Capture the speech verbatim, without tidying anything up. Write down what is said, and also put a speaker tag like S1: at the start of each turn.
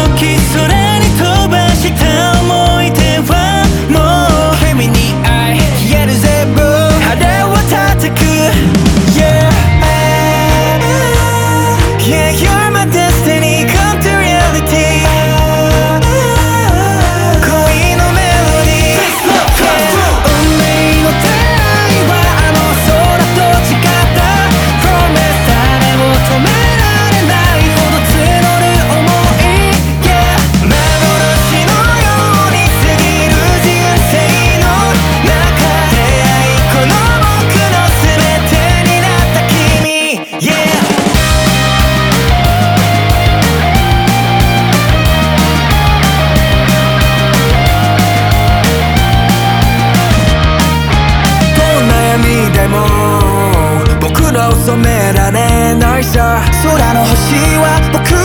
S1: 時空に飛ばした思い出はもう君に愛消える全部腹を叩く Yeah Yeah you're my destiny come to reality 恋のメロディー運命の出会いはあの空と違った Promise 誰も止められないほど募る想い Yeah 幻のように過ぎる人生の中出会いこの僕の全てになった君 Yeahでも僕らを染められないさ空の星は僕